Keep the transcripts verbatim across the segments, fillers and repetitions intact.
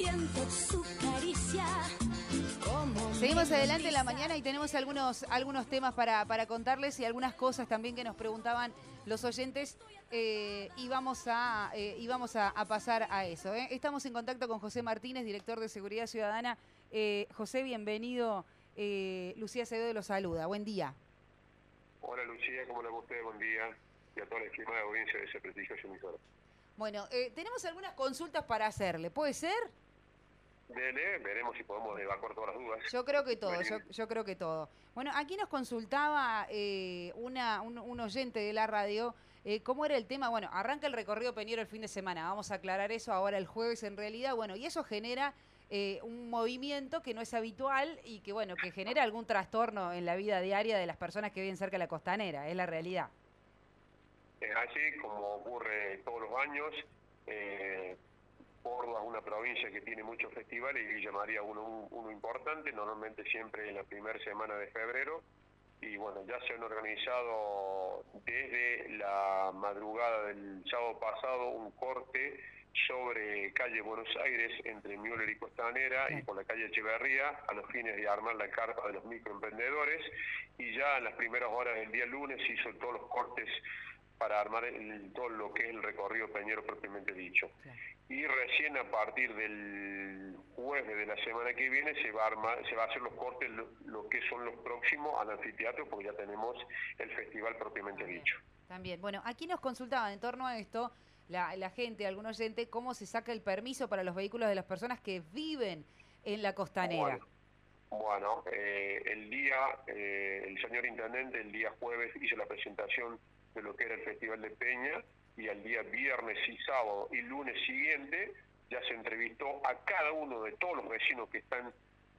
viento, su caricia. Seguimos adelante en la mañana y tenemos algunos, algunos temas para, para contarles y algunas cosas también que nos preguntaban los oyentes eh, y vamos a, eh, y vamos a, a pasar a eso. ¿eh? Estamos en contacto con José Martínez, director de Seguridad Ciudadana. Eh, José, bienvenido. Eh, Lucía Acevedo lo saluda. Buen día. Hola Lucía, ¿cómo le va usted? Buen día. Y a toda la estimada audiencia de ese prestigioso emisora. Bueno, eh, tenemos algunas consultas para hacerle. ¿Puede ser? Dele, veremos si podemos evacuar todas las dudas. Yo creo que todo, yo, yo creo que todo. Bueno, aquí nos consultaba eh, una, un, un oyente de la radio eh, cómo era el tema. Bueno, arranca el recorrido Peñero el fin de semana, vamos a aclarar eso ahora el jueves en realidad. Bueno, y eso genera eh, un movimiento que no es habitual y que, bueno, que genera algún trastorno en la vida diaria de las personas que viven cerca de la costanera, es la realidad. Es así como ocurre todos los años. Eh, Córdoba es una provincia que tiene muchos festivales y Villa María uno, uno importante, normalmente siempre en la primera semana de febrero. Y bueno, ya se han organizado desde la madrugada del sábado pasado un corte sobre calle Buenos Aires entre Müller y Costanera y por la calle Echeverría a los fines de armar la carpa de los microemprendedores, y ya en las primeras horas del día lunes se hizo todos los cortes para armar el, todo lo que es el recorrido peñero propiamente dicho. Claro. Y recién a partir del jueves de la semana que viene se va a armar, se va a hacer los cortes, lo, lo que son los próximos al anfiteatro, porque ya tenemos el festival propiamente También. dicho. También, bueno, aquí nos consultaban en torno a esto, la, la gente, algún oyente, cómo se saca el permiso para los vehículos de las personas que viven en la costanera. Bueno. Bueno, eh, el día, eh, el señor intendente el día jueves hizo la presentación de lo que era el Festival de Peña, y al día viernes y sábado y lunes siguiente ya se entrevistó a cada uno de todos los vecinos que están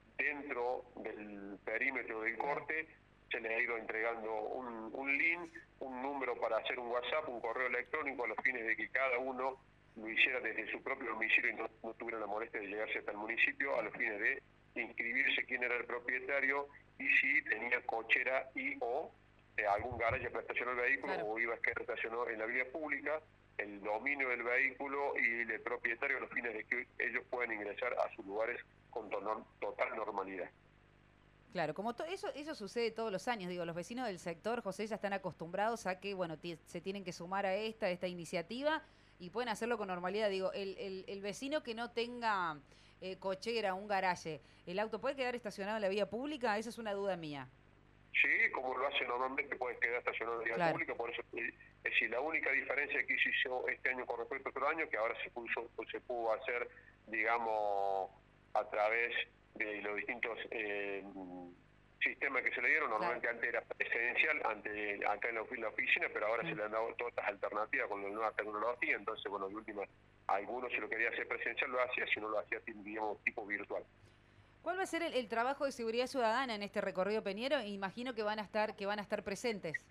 dentro del perímetro del corte. Se les ha ido entregando un, un link, un número para hacer un WhatsApp, un correo electrónico, a los fines de que cada uno lo hiciera desde su propio domicilio y no, no tuviera la molestia de llegarse hasta el municipio, a los fines de inscribirse quién era el propietario y si tenía cochera y o eh, algún garaje para estacionar el vehículo, claro, o iba a quedar estacionado en la vía pública, el dominio del vehículo y el propietario a los fines de que ellos puedan ingresar a sus lugares con total normalidad. Claro, como eso eso sucede todos los años, digo, los vecinos del sector, José, ya están acostumbrados a que, bueno, se tienen que sumar a esta, a esta iniciativa y pueden hacerlo con normalidad. Digo, el, el, el vecino que no tenga eh, cochera, un garaje, ¿el auto puede quedar estacionado en la vía pública? Esa es una duda mía. Sí, como lo hace normalmente, puede quedar estacionado en la vía claro. pública, por eso es decir, la única diferencia que se hizo este año con respecto a otro año, que ahora se puso, se pudo hacer, digamos, a través de los distintos eh, sistemas que se le dieron. Normalmente claro. antes era presencial, ante, acá en la, en la oficina, pero ahora sí. se le han dado todas estas alternativas con la nueva tecnología. Entonces, bueno, de última, algunos si lo quería hacer presencial lo hacía, si no lo hacía, digamos, tipo virtual. ¿Cuál va a ser el, el trabajo de seguridad ciudadana en este recorrido peñero? Imagino que van a estar que van a estar presentes.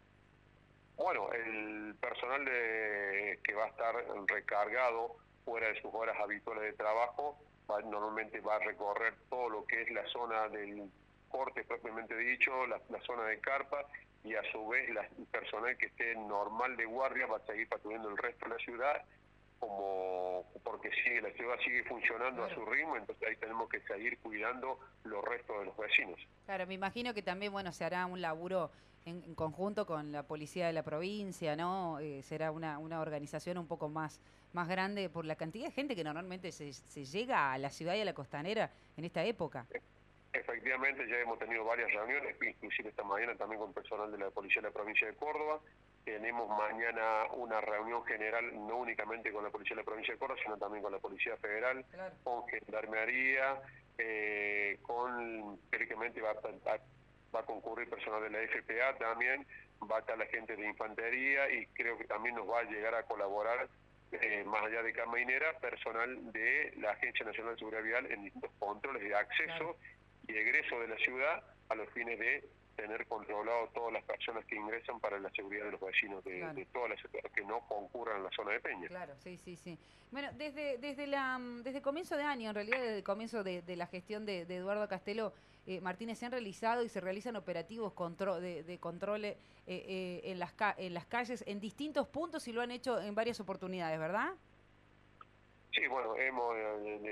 Bueno, el personal de, que va a estar recargado fuera de sus horas habituales de trabajo va, normalmente va a recorrer todo lo que es la zona del corte propiamente dicho, la, la zona de carpa, y a su vez la, el personal que esté normal de guardia va a seguir patrullando el resto de la ciudad, como porque sigue la ciudad sigue funcionando claro. a su ritmo, entonces ahí tenemos que seguir cuidando los restos de los vecinos. Claro, me imagino que también, bueno, se hará un laburo en, en conjunto con la policía de la provincia, ¿no? Eh, será una, una organización un poco más, más grande por la cantidad de gente que normalmente se, se llega a la ciudad y a la costanera en esta época. Efectivamente, ya hemos tenido varias reuniones, inclusive esta mañana también con personal de la policía de la provincia de Córdoba. Tenemos mañana una reunión general, no únicamente con la Policía de la Provincia de Córdoba, sino también con la Policía Federal, claro. con Gendarmería, eh, con, teóricamente va a, va, va a concurrir personal de la F P A también, va a estar la gente de Infantería y creo que también nos va a llegar a colaborar, eh, más allá de Camainera, personal de la Agencia Nacional de Seguridad Vial en distintos controles de acceso claro. y egreso de la ciudad a los fines de tener controlado todas las personas que ingresan para la seguridad de los vecinos de, claro. de todas las ciudades que no concurran en la zona de Peña. Claro, sí, sí, sí. Bueno, desde desde la desde comienzo de año, en realidad desde el comienzo de, de la gestión de, de Eduardo Castelo eh, Martínez, se han realizado y se realizan operativos contro de, de control eh, eh, en las ca en las calles en distintos puntos y lo han hecho en varias oportunidades, ¿verdad? Sí, bueno, hemos desde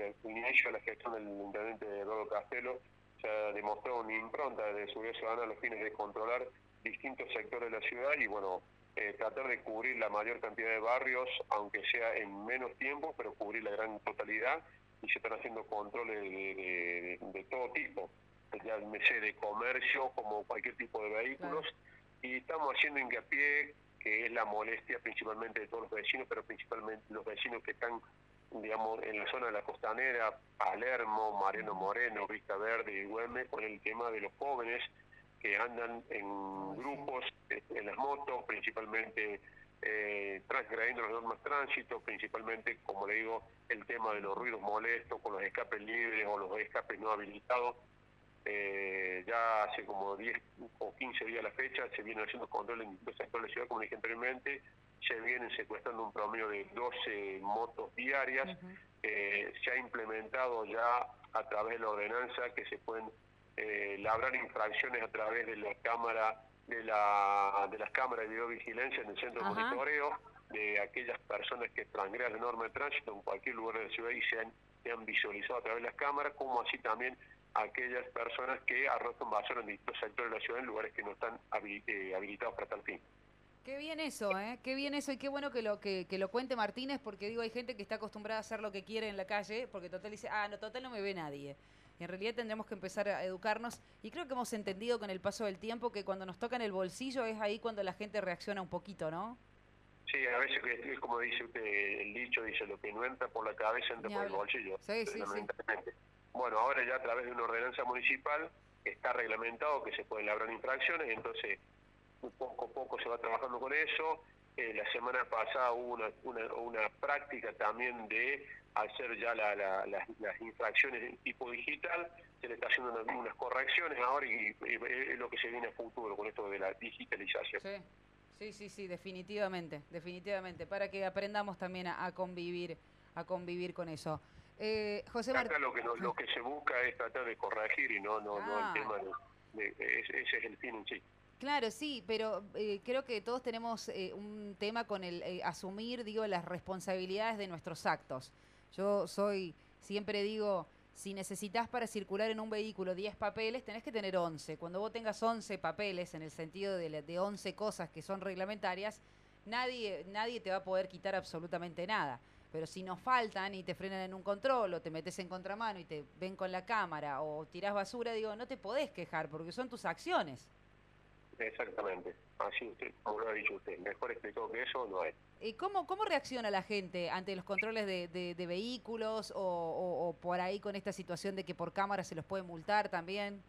desde el inicio de la gestión del intendente Eduardo Castelo se ha demostrado una impronta de seguridad ciudadana a los fines de controlar distintos sectores de la ciudad y bueno, eh, tratar de cubrir la mayor cantidad de barrios, aunque sea en menos tiempo, pero cubrir la gran totalidad, y se están haciendo controles de, de, de, de todo tipo, ya me sé de comercio como cualquier tipo de vehículos, claro. Y estamos haciendo hincapié que es la molestia principalmente de todos los vecinos, pero principalmente los vecinos que están, digamos, en la zona de la costanera, Palermo, Mariano Moreno, Vista Verde y Güemes, con el tema de los jóvenes que andan en grupos, en las motos, principalmente eh, transgrediendo las normas de tránsito, principalmente, como le digo, el tema de los ruidos molestos, con los escapes libres o los escapes no habilitados. Eh, ya hace como diez o quince días a la fecha se vienen haciendo controles en distintos sectores de la ciudad, como dije anteriormente, se vienen secuestrando un promedio de doce motos diarias. Uh-huh. eh, se ha implementado ya a través de la ordenanza que se pueden eh, labrar infracciones a través de la cámara de la de las cámaras de videovigilancia en el centro uh-huh. de monitoreo de aquellas personas que transgredan la norma de tránsito en cualquier lugar de la ciudad y se han, se han visualizado a través de las cámaras, como así también aquellas personas que arrojan basura en distintos sectores de la ciudad en lugares que no están habilitados para tal fin. Qué bien eso, ¿eh? Qué bien eso y qué bueno que lo que, que lo cuente Martínez, porque digo, hay gente que está acostumbrada a hacer lo que quiere en la calle, porque total dice, ah, no, total no me ve nadie. Y en realidad tendremos que empezar a educarnos y creo que hemos entendido con el paso del tiempo que cuando nos toca en el bolsillo es ahí cuando la gente reacciona un poquito, ¿no? Sí, a veces es como dice usted, el dicho dice, lo que no entra por la cabeza entra por el bolsillo. Sí, sí, sí. Bueno, ahora ya a través de una ordenanza municipal está reglamentado que se pueden labrar infracciones, entonces poco a poco se va trabajando con eso. Eh, la semana pasada hubo una, una, una práctica también de hacer ya la, la, la, las infracciones de tipo digital, se le está haciendo unas, unas correcciones ahora y, y, y es lo que se viene a futuro con esto de la digitalización. Sí. Sí, sí, sí, definitivamente, definitivamente, para que aprendamos también a, a convivir, a convivir con eso. Eh, José Martínez. Acá lo que, no, lo que se busca es tratar de corregir y no, no, ah. no el tema de, de ese, ese es el fin en sí. Claro, sí, pero eh, creo que todos tenemos eh, un tema con el eh, asumir, digo, las responsabilidades de nuestros actos. Yo soy, siempre digo, si necesitas para circular en un vehículo diez papeles, tenés que tener once. Cuando vos tengas once papeles, en el sentido de, de once cosas que son reglamentarias, nadie, nadie te va a poder quitar absolutamente nada. Pero si nos faltan y te frenan en un control o te metes en contramano y te ven con la cámara o tirás basura, digo, no te podés quejar porque son tus acciones. Exactamente, así usted, como lo ha dicho usted, mejor explicado que eso no hay. ¿Y cómo, cómo reacciona la gente ante los controles de, de, de vehículos o, o, o por ahí con esta situación de que por cámara se los puede multar también?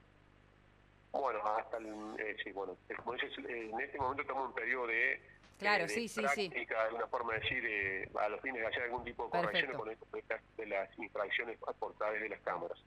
Bueno, hasta el, eh, sí, bueno, como dices, en este momento estamos en un periodo de, claro, eh, de sí, sí, práctica, sí. una forma de decir, eh, a los fines de hacer algún tipo de correcciones con esto de las infracciones por través de las cámaras.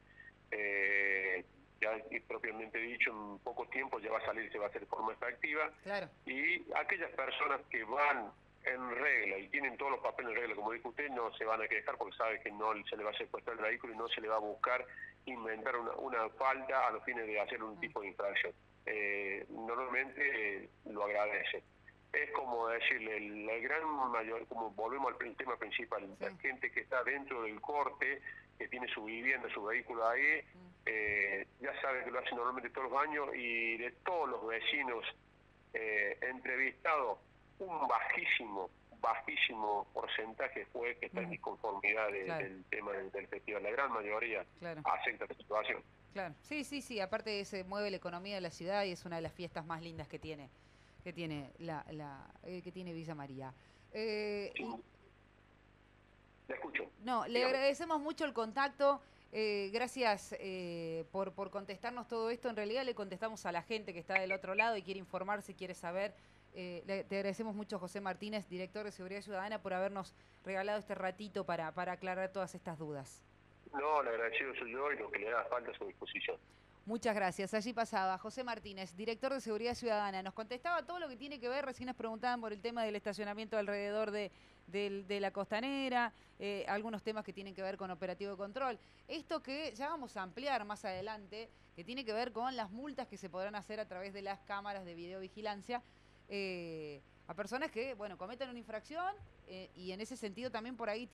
Eh, ya propiamente dicho, en poco tiempo ya va a salir, se va a hacer de forma efectiva. Claro. Y aquellas personas que van en regla y tienen todos los papeles en regla, como dijo usted, no se van a quejar porque sabe que no se le va a secuestrar el vehículo y no se le va a buscar inventar una, una falta a los fines de hacer un tipo de infracción. Eh, normalmente eh, lo agradece. Es como decirle, el, el gran mayor, como volvemos al tema principal, sí. La gente que está dentro del corte, que tiene su vivienda, su vehículo ahí, mm. eh, ya sabe que lo hace normalmente todos los años y de todos los vecinos eh, entrevistados, un bajísimo, bajísimo porcentaje fue que está mm. en disconformidad de, claro. del tema del, del festival. La gran mayoría claro. acepta la situación. Claro, sí, sí, sí, aparte se mueve la economía de la ciudad y es una de las fiestas más lindas que tiene. que tiene la, la eh, que tiene Villa María. Eh, sí. Le escucho. No, le Dígame. agradecemos mucho el contacto. Eh, gracias eh, por, por contestarnos todo esto. En realidad le contestamos a la gente que está del otro lado y quiere informarse, quiere saber. Eh, le, te agradecemos mucho, José Martínez, director de Seguridad Ciudadana, por habernos regalado este ratito para, para aclarar todas estas dudas. No, le agradecido soy yo y lo que le haga falta a su disposición. Muchas gracias. Allí pasaba José Martínez, director de Seguridad Ciudadana. Nos contestaba todo lo que tiene que ver. Recién nos preguntaban por el tema del estacionamiento alrededor de, de, de la costanera, eh, algunos temas que tienen que ver con operativo de control. Esto que ya vamos a ampliar más adelante, que tiene que ver con las multas que se podrán hacer a través de las cámaras de videovigilancia eh, a personas que, bueno, cometen una infracción eh, y en ese sentido también por ahí